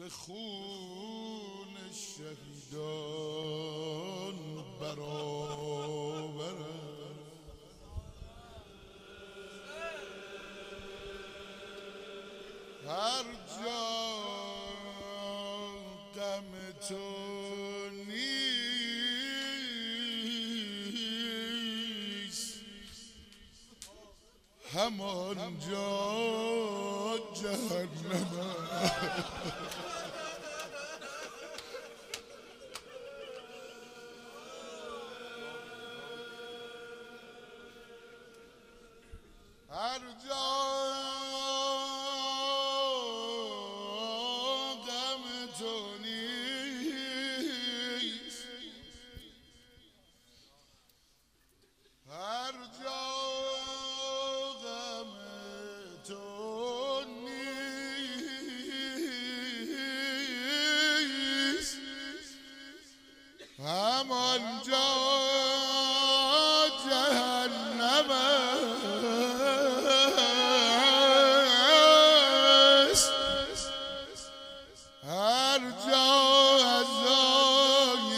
خون شهیدان برابر هر جا غم تو نیست همانجا جهنم هر جا غم تو نیست هر جا غم تو نیست همانجا جهنم هر جا عزای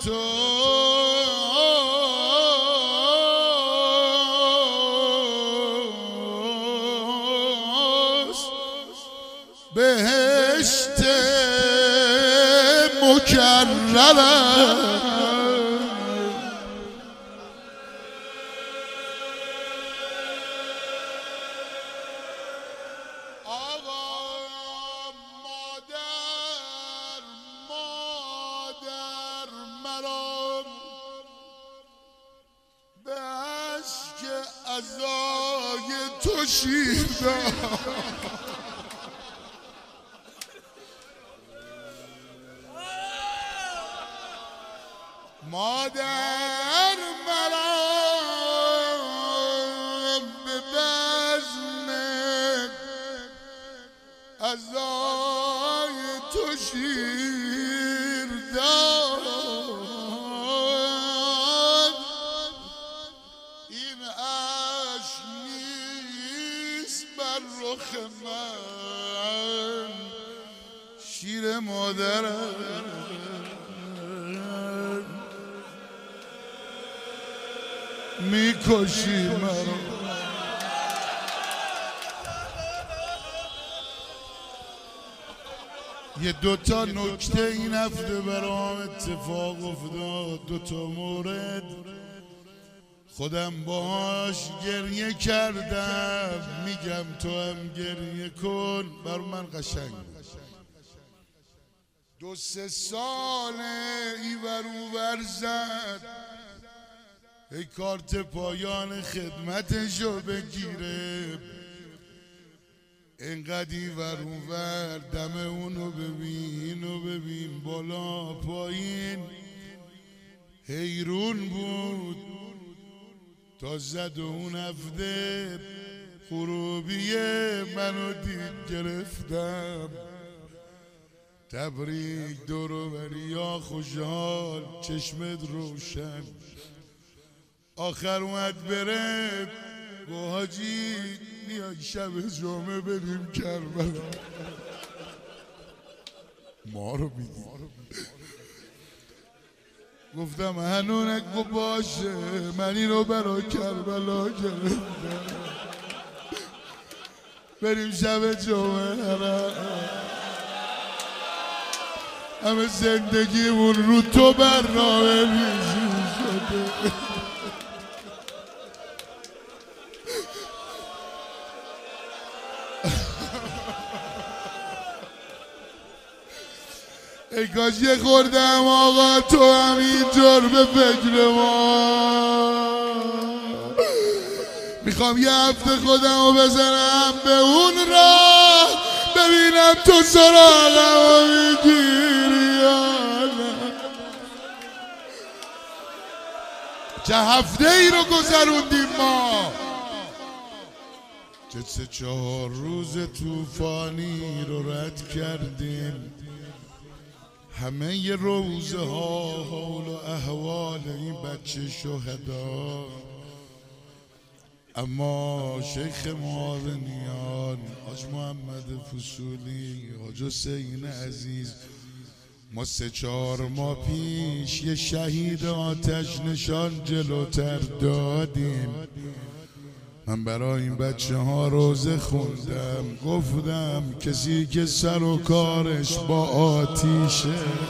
توست بهشت مکرمه به اشک عزای تو شیر داد مادر مرام به بزم عزای تو شیر داد این اشک نیست بر رخ من شیر مادرم میکشی مرا یه دوتا نکته این هفته برام اتفاق افتاد دوتا مورد خودم باهاش گریه کردم میگم تو هم گریه کن بر من قشنگ دو سه ساله ایور اوور زد ای کارت پایان خدمتشو بگیره اینقدر ایور اونور دم اونو ببین بالا پایین حیرون بود تا زد و اون هفته غروبیه منو دید گرفتم تبریک دور و بریا خوشحال چشمت روشن آخر اومد بره گو حاجی میای شب جمعه بریم کربلا ما رو میدیم گفتم هنونک گو باشه من اینو برا کربلا گرفتم بریم شب جمعه همه زندگیمون رو تو برنامه ریزی شده ای کاش یه خوردم آقا تو همینطور به فکر ما میخوام یه هفته خودمو بزنم به اون راه ببینم تو سراغمو میگیری یا نه چه هفته ای رو گذروندیم ما چه 3-4 روز طوفانی رو رد کردیم همه ی روزه ها حول و احوال این بچه شهدا اما شیخ معاونیان جان، حاج محمد فصولی، حاج حسین عزیز، ما 3-4 ماه پیش یه شهید آتش نشان جلوتر دادیم. من برای این بچه ها روزه خوندم، گفتم کسی که سر و کارش با آتیشه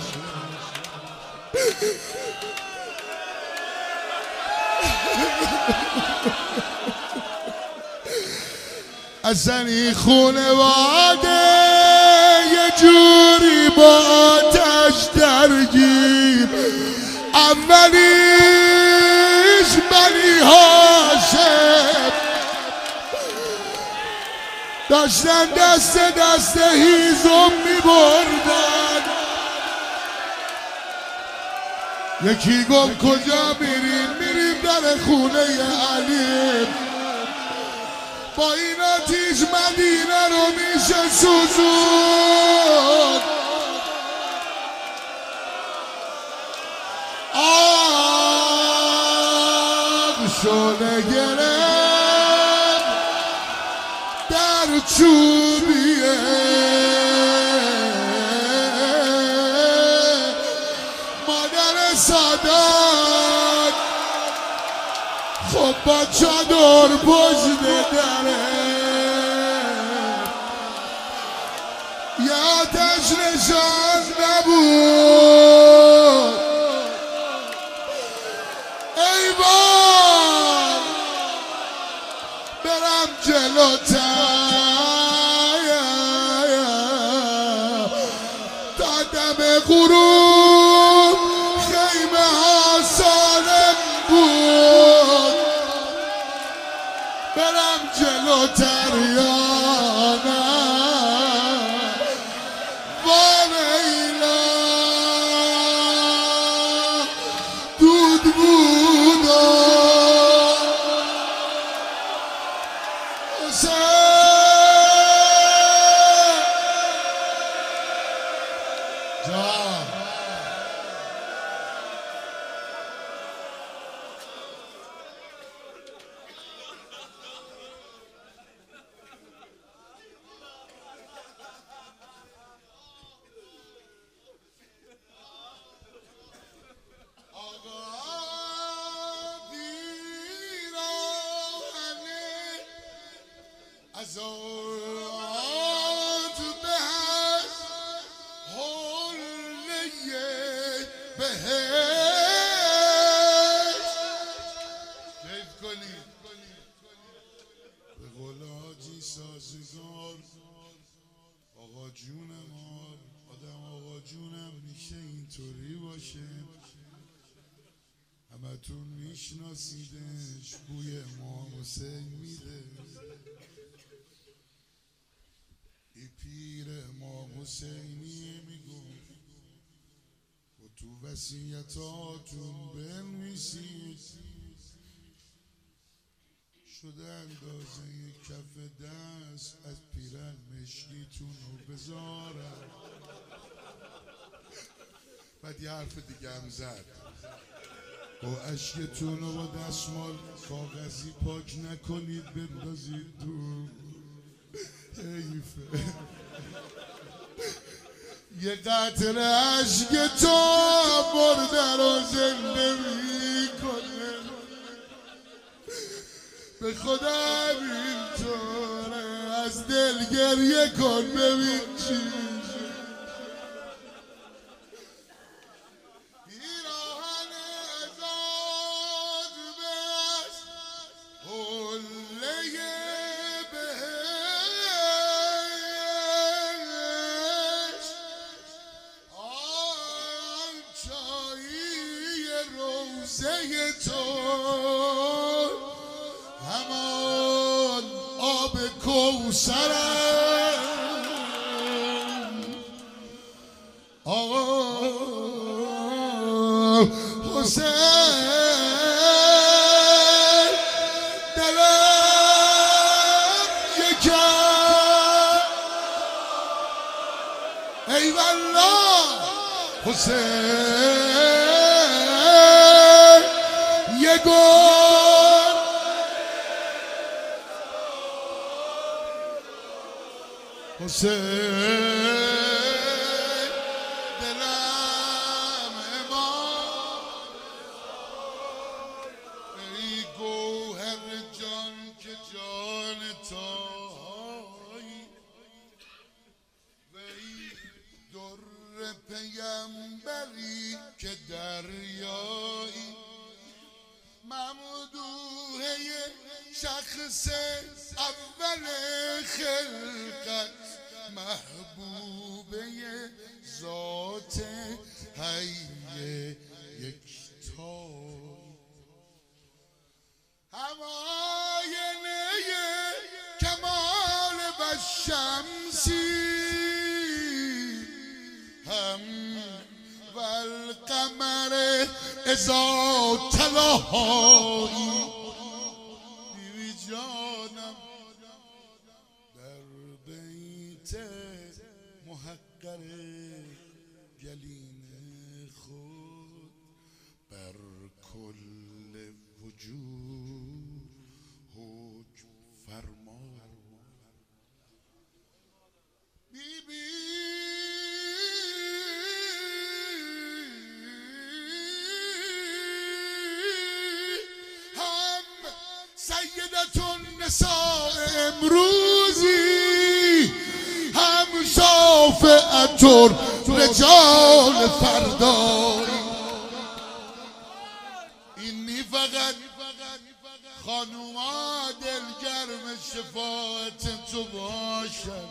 اصلا این خونواده یه جوری با آتش درگیر، اولیش بنی هاشم داشتن دست دست هیزم می بردن. یکی گفت کجا میریم؟ میریم در خونه علی، با این آتیش مدینه رو میشه سوزون. آب شونه گرفت در چوبیه، مادر سادات خب با چادر پشت دره یه آتش نشان نبود. ای بای برم جلوتر تا دم غروب خیمه ها سالم بود، برم جلوتر یا نه والیلا دود بود جان. از آت بهش حله بهش کیف کنید به قول حاجی سازگار. آقا جونم آدم آقا جونم میشه اینطوری باشه، همتون میشناسیدش، بوی امام حسین میده. ای پیر امام حسینی میگفت و تو وصیتاتون بنویسید شده اندازه کف دست از پیرن مشکیتون رو بذارم. بعد یه حرف دیگه هم زد، با اشکتون رو با دستمال کاغذی پاک نکنید بندازید دور. حیفه یه قطره عشق تو مرده رو زنده میکنه، به خدا همینطوره، از دل گریه کن ببین چی میشه. پیراهن ازاد بس حله بهش، آن چایی روزه تو همان آب کوثرم. آقا حسین دلم یکم، ای والله حسین یه گل. حسین دلم امام ای گوهر جان که جان تایی وی در پیمبری که دریایی ممدوحه شخص اول خلقت محبوبه ذات حی یکتای هماینه کمال و شمسی هم والقمر اذا تلاهایی بیبی جانم در بیت محقر گلین خود بر کل وجود حکم فرما بیبی سیدتون نساء امروزی هم شافعتون رجال فردایی اینی فقط خانوما دلگرم شفاعت تو باشن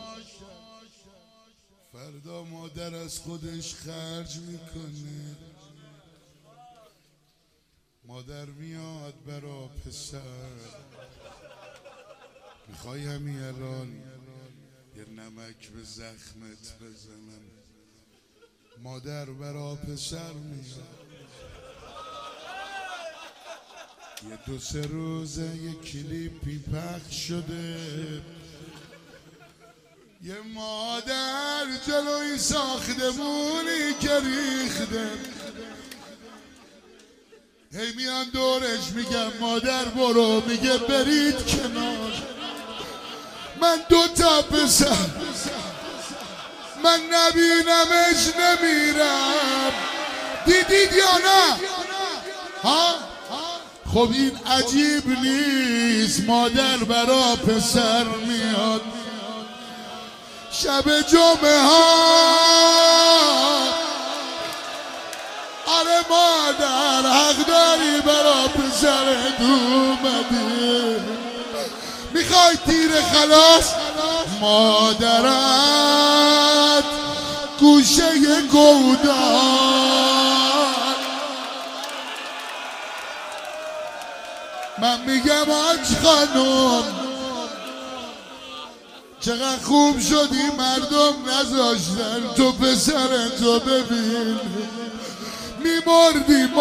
فردا مادر از خودش خرج میکنه مادر میاد برا پسر میخوای همین الان یه نمک به زخمت بزنم مادر برا پسر میاد یه 2-3 روزه یه کلیپی پخش شده یه مادر جلوی ساختمونی که ریخته هی میان دورش میگم مادر برو میگه برید کنار من 2 تا پسر من نبینمش نمیرم دیدید یا نه ها خب این عجیب نیست مادر برا پسر میاد شب جمعه ها آره مادر حق داری برا پسرت اومدی میخوای تیر خلاص مادرت گوشه گودان من میگم آج خانم چقدر خوب شدی مردم نذاشتن تو پسرتو ببین میمردی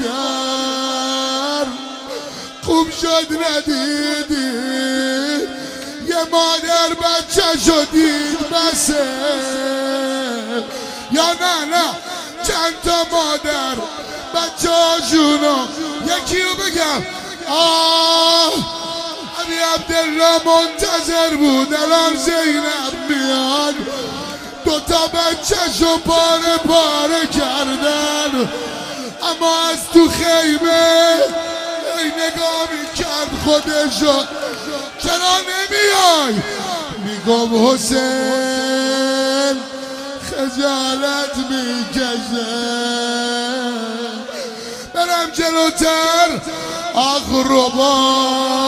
مادر خوب شد ندیدی یه مادر بچه شدید بسه یا نه چند تا مادر بچه هاشونو یکی رو بگم علی عبدالله منتظر بود الان زینب میاد 2 تا بچه‌شو پاره کردن اما از تو خیمه ای نگاه میکرد خودشو چرا نمیای میگم حسین خجالت میکشه برم جلوتر اقربا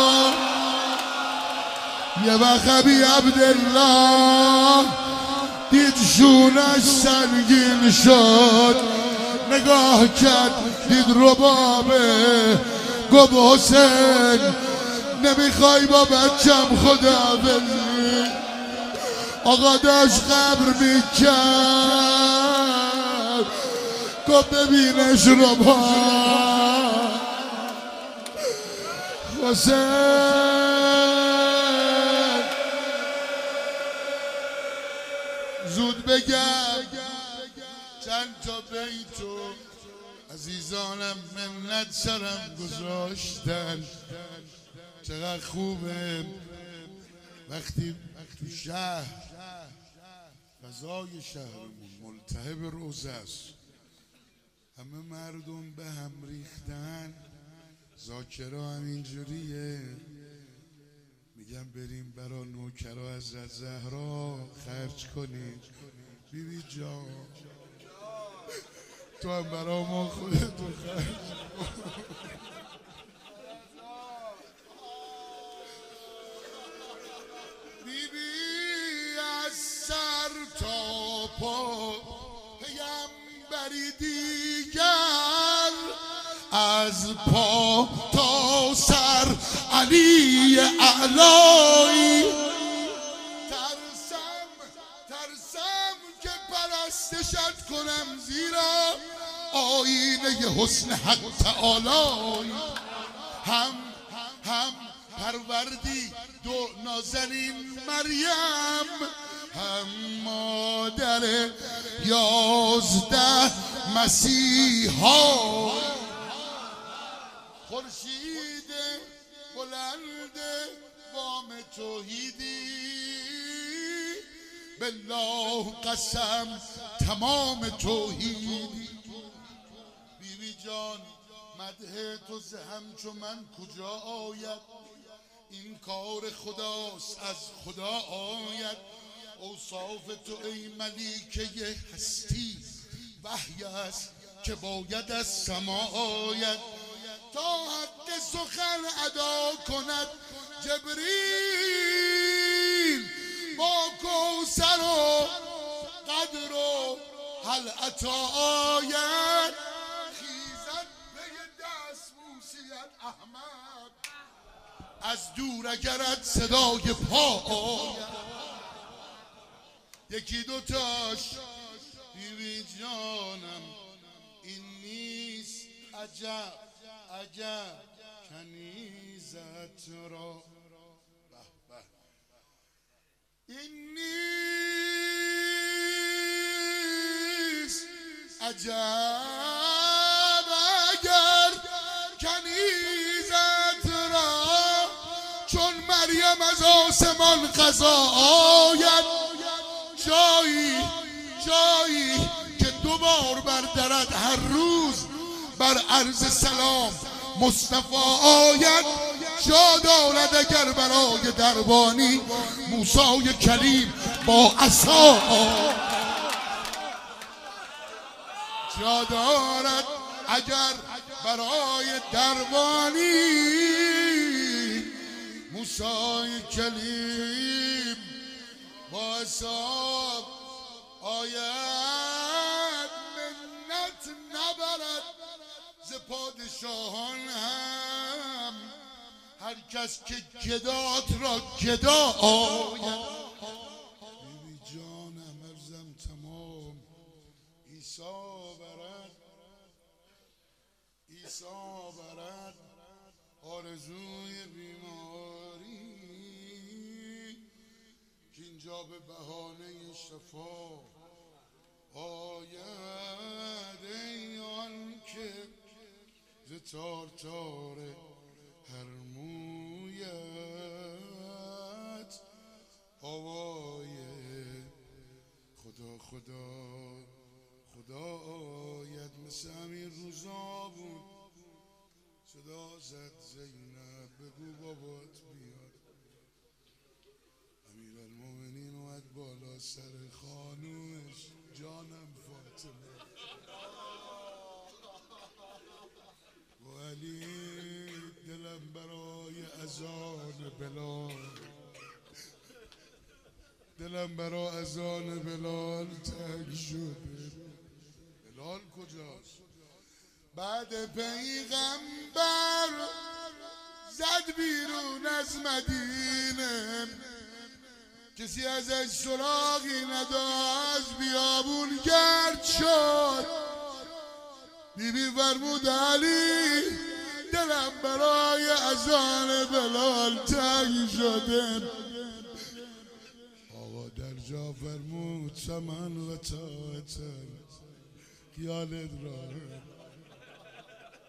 یه وقت ابی عبدالله دید شونش سنگین شد نگاه کرد دید ربابه گفت حسین نمیخوای با بچم خدا بزی آقا داشت قبر میکرد گفت ببینش رباب حسین زود بگم چند تا بیتو عزیزانم منت سرم گذاشتن چقدر خوبه وقتی تو شهر فضای شهرمون ملتهب روزه است، همه مردم به هم ریختن، ذاکرا همینجوریه، میگم بریم برا نوکرا حضرت زهرا خرج کنیم. بیبی جان تو هم برا ما خودتو خرج کن. بیبی از سر تا پا پیمبری دیگر، از پا تا سر علی اعلایی. ترسم که پرستشت کنم، زیرا آینه حسن حق تعالی. هم پروردی دو نازنین مریم، هم مادر 11 مسیحا. خورشید بلند بام توحیدی، بالله قسم تمام توحیدی. بیبی جان مدح تو ز همچو من کجا آید، این کار خداست از خدا آید. اوصاف تو ای ملیکه هستی، وحی است که باید از سما آید. تا حق سخن ادا کند جبریل، با کوثر و قدر و هل عطا آید. خیزد پی دست موسیت احمد، از دور اگرت صدای پا آید. یکی دوتاش بیبی جانم این نیست عجب کنیزت را، این نیست عجب اگر کنیزت را، چون مریم از آسمان قضا آید. جایی که 2 بار بر درت هر روز بر عرض سلام مصطفی آید. جا دارد اگر برای دربانی موسی کلیم با عصا، جا دارد اگر برای دربانی موسی کلیم با عصا آید. منت نبرد ز پادشاهان هم، هر کس که گدات را گدا آید. بیبی جانم عرضم تمام، عیسی برد آرزوی بیماری، که اینجا به بهانه شفا آید. ای آن که ز تار هر مویت آوای خدا آید. مثل همین روزا بود صدا زد زینب بگو بابات بیاد. امیرالمومنین اومد بالا سر خانومش، جانم فاطمه و علی دلم برای اذان بلال تنگ شده. بلال کجاست؟ بعد پیغمبر زد بیرون از مدینه، کسی ازش سراغی نداشت، بیابون گرد شد. بیبی فرمود علی دلم برای اذان بلال تنگ شده. آقا در جا فرمود سمن و طاعتن، خیالت راحت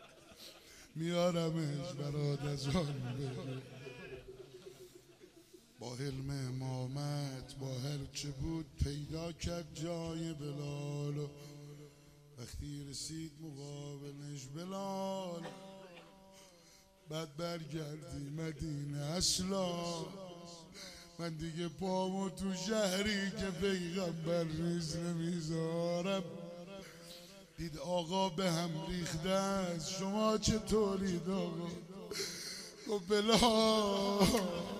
میارمش برات اذان بده. با علم امامت با هر چه بود پیدا کرد جای بلال و وقتی رسید مقابلش بلال بعد برگردی مدینه اصلا من دیگه پامو تو شهری که پیغمبر نیست نمیذارم. دید آقا به هم ریخته است شما چطورید آقا؟ گفت بلال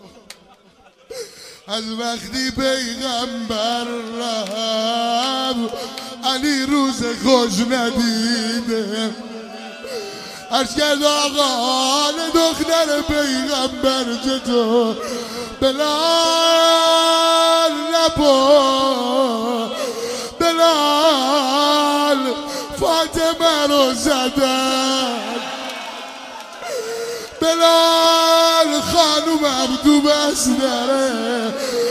از وقتی پیغمبر رفت علی روز خوش ندیده. عرض کرد آقا دختر پیغمبر چطور؟ بلال نبا بلال فاطمه رو زدن، بلال خانوم عبدو بس داره،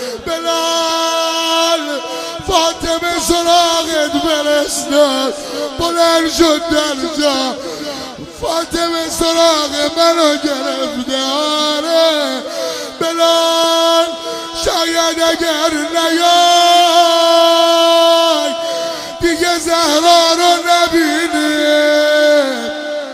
بلال فاطمه سراغت برستاد بلند شد در جا فاطمه سراغ منو گرفته. آره بلال شاید اگر نیای دیگه زهرا رو نبینی.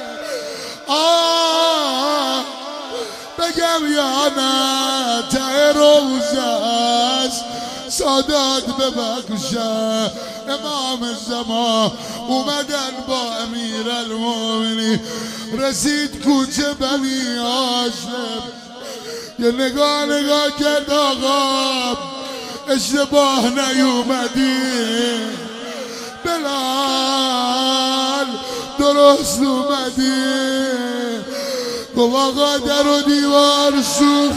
بگم یا نه ته روزه است سادات ببخشه امام زمان اومدن با امیر المومنین رسید کوچه بنی هاشم یه نگاه کرد آقا اشتباه نیومدی بلال درست اومدی. گفت آقا در و دیوار سوخت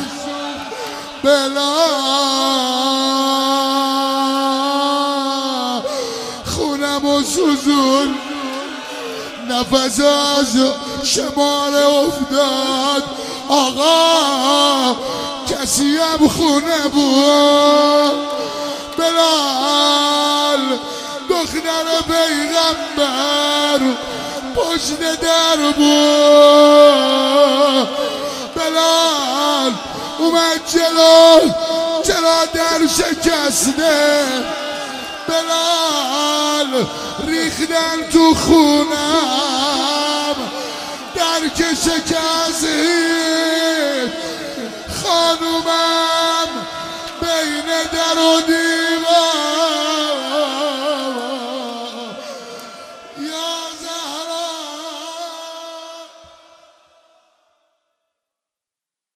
بلال خونم و سوزون نفس از شمال افتاد. آقا کسی هم خونه بود بلال دختر پیغمبر پشت در بود. بلال اومد جلو چرا در شکسته بلال ریختن تو خونم در که شکسته